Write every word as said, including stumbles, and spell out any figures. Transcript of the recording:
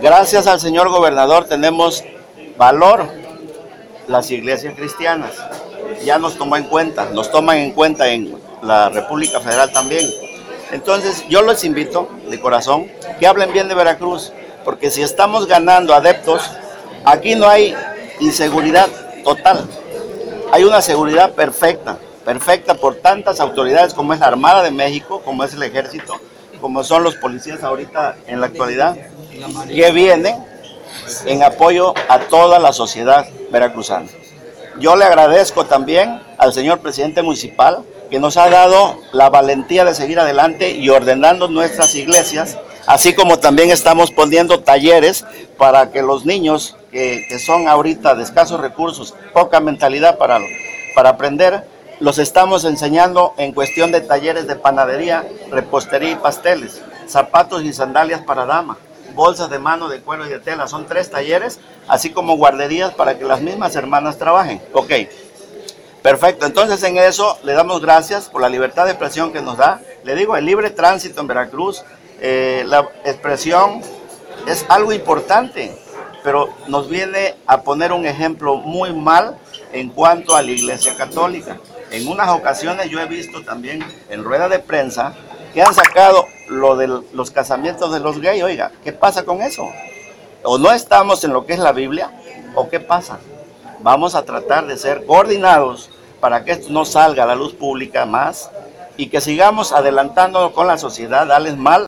Gracias al señor gobernador tenemos valor las iglesias cristianas. Ya nos tomó en cuenta, nos toman en cuenta en la República Federal también. Entonces yo les invito de corazón que hablen bien de Veracruz, porque si estamos ganando adeptos, aquí no hay inseguridad total, hay una seguridad perfecta, perfecta por tantas autoridades como es la Armada de México, como es el Ejército, como son los policías ahorita en la actualidad, que vienen en apoyo a toda la sociedad veracruzana. Yo le agradezco también al señor presidente municipal que nos ha dado la valentía de seguir adelante y ordenando nuestras iglesias, así como también estamos poniendo talleres para que los niños que, que son ahorita de escasos recursos, poca mentalidad para, para aprender, los estamos enseñando en cuestión de talleres de panadería, repostería y pasteles, zapatos y sandalias para dama, bolsas de mano de cuero y de tela. Son tres talleres, así como guarderías para que las mismas hermanas trabajen. Ok, perfecto. Entonces en eso le damos gracias por la libertad de expresión que nos da. Le digo, el libre tránsito en Veracruz, eh, la expresión es algo importante, pero nos viene a poner un ejemplo muy mal en cuanto a la Iglesia Católica. En unas ocasiones yo he visto también en rueda de prensa que han sacado lo de los casamientos de los gays. Oiga, ¿qué pasa con eso? ¿O no estamos en lo que es la Biblia? ¿O qué pasa? Vamos a tratar de ser coordinados para que esto no salga a la luz pública más y que sigamos adelantándonos con la sociedad, darles mal